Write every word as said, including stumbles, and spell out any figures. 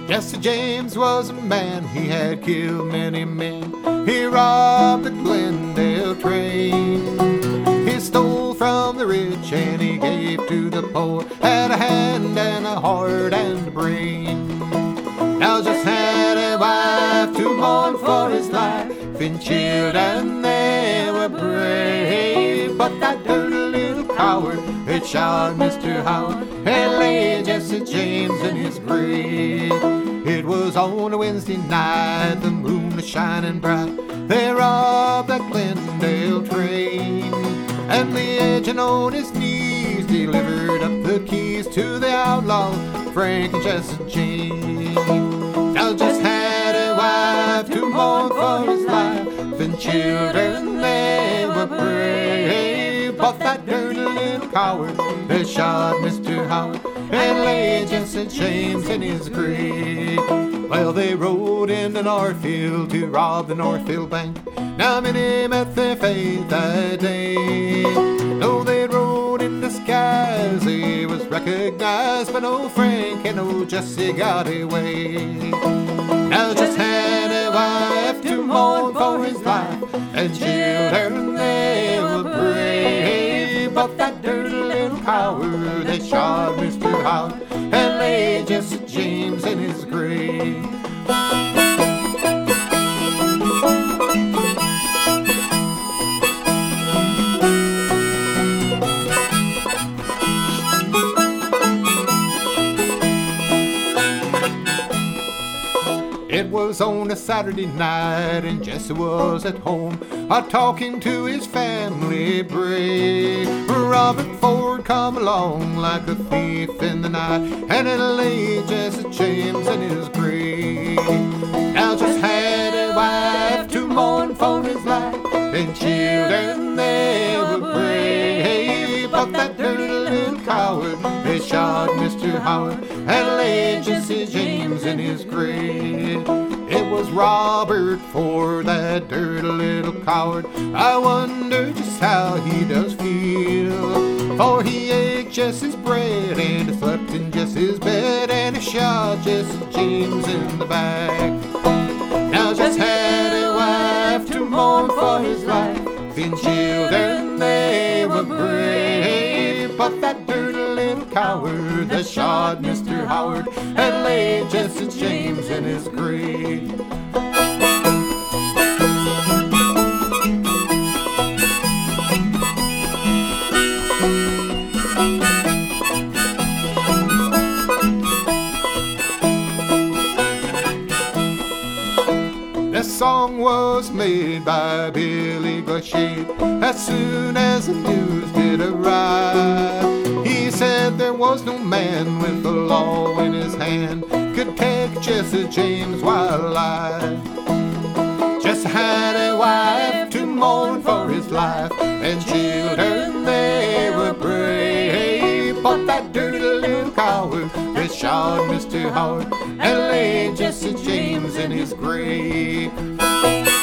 Jesse James was a man, he had killed many men. He robbed the Glendale train. He stole from the rich and he gave to the poor. Had a hand and a heart and a brain. Now just had a wife to mourn for his life, and children they were brave. But that dirty little coward, it shot Mister Howard and laid Jesse James in his grave. It was on a Wednesday night, the moon was shining bright. They robbed that Glendale train, and the agent on his knees delivered up the keys to the outlaw Frank and Jesse James. Now just had a wife to mourn for his life, and children they were brave. But that dirty little coward, they shot Mister Howard and laid Jesse James in his grave. Well, they rode into Northfield to rob the Northfield Bank. Now many met their fate that day. Though they rode in disguise, he was recognized by old Frank, and old Jesse got away. Now just had a wife to mourn for his life, and children they were brave. But that dirty little coward, they shot Mister Howard and laid Jesse James in his grave. It was on a Saturday night and Jesse was at home, a talking to his family brave. Robert Ford come along like a thief in the night, and it laid Jesse James in his grave. Now just had a wife to mourn for his life, and children they were brave. But that dirty little coward, they shot Mister Howard and laid Jesse James in his grave. It was Robert Ford, that dirty little coward. I wonder just how he does feel, for he ate Jesse's bread and he slept in Jesse's bed, and he shot Jesse James in the back. Now just had a wife to mourn for his life, and children they were brave. But that dirty little coward, that shot Mister Howard and laid Jesse James in his grave. This song was made by Billy Gaucher as soon as the news did arrive. He said there was no man with the law in his hand could take Jesse James while alive. Jesse had a wife to mourn for his life, and children they were brave. But that dirty little coward, they shot Mister Howard and laid Jesse James in his grave.